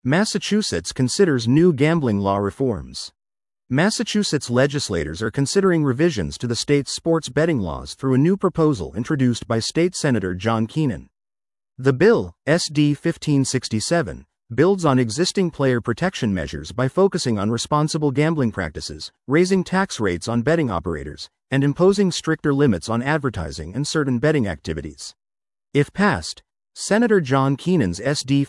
Massachusetts considers new gambling law reforms. Massachusetts legislators are considering revisions to the state's sports betting laws through a new proposal introduced by State Senator John Keenan. The bill, SD 1567, builds on existing player protection measures by focusing on responsible gambling practices, raising tax rates on betting operators, and imposing stricter limits on advertising and certain betting activities. If passed, Senator John Keenan's SD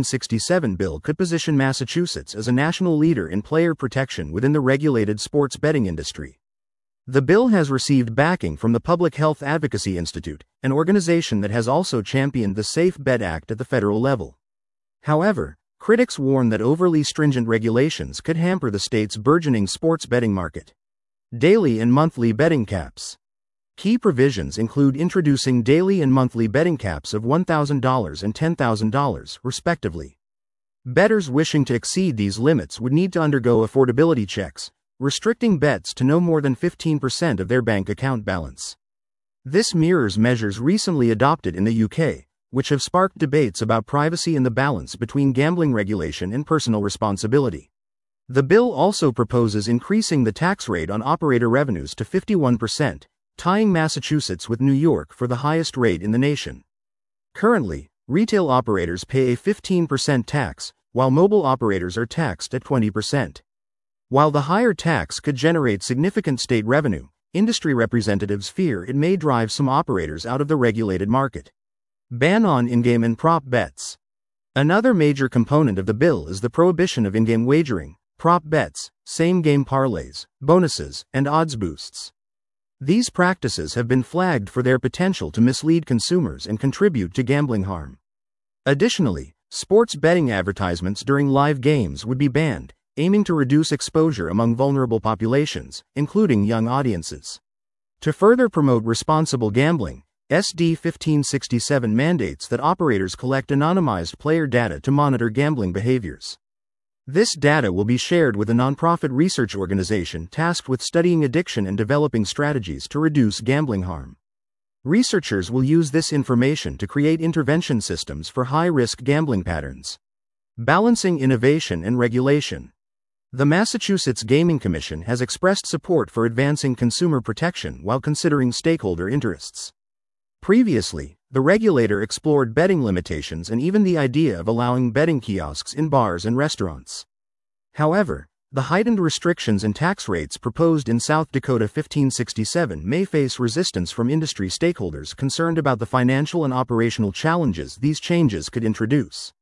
1567 bill could position Massachusetts as a national leader in player protection within the regulated sports betting industry. The bill has received backing from the Public Health Advocacy Institute, an organization that has also championed the Safe Bet Act at the federal level. However, critics warn that overly stringent regulations could hamper the state's burgeoning sports betting market. Daily and monthly betting caps. Key provisions include introducing daily and monthly betting caps of $1,000 and $10,000, respectively. Bettors wishing to exceed these limits would need to undergo affordability checks, restricting bets to no more than 15% of their bank account balance. This mirrors measures recently adopted in the UK, which have sparked debates about privacy and the balance between gambling regulation and personal responsibility. The bill also proposes increasing the tax rate on operator revenues to 51%, tying Massachusetts with New York for the highest rate in the nation. Currently, retail operators pay a 15% tax, while mobile operators are taxed at 20%. While the higher tax could generate significant state revenue, industry representatives fear it may drive some operators out of the regulated market. Ban on in-game and prop bets. Another major component of the bill is the prohibition of in-game wagering, prop bets, same-game parlays, bonuses, and odds boosts. These practices have been flagged for their potential to mislead consumers and contribute to gambling harm. Additionally, sports betting advertisements during live games would be banned, aiming to reduce exposure among vulnerable populations, including young audiences. To further promote responsible gambling, SD 1567 mandates that operators collect anonymized player data to monitor gambling behaviors. This data will be shared with a nonprofit research organization tasked with studying addiction and developing strategies to reduce gambling harm. Researchers will use this information to create intervention systems for high-risk gambling patterns. Balancing innovation and regulation. The Massachusetts Gaming Commission has expressed support for advancing consumer protection while considering stakeholder interests. Previously, the regulator explored betting limitations and even the idea of allowing betting kiosks in bars and restaurants. However, the heightened restrictions and tax rates proposed in South Dakota 1567 may face resistance from industry stakeholders concerned about the financial and operational challenges these changes could introduce.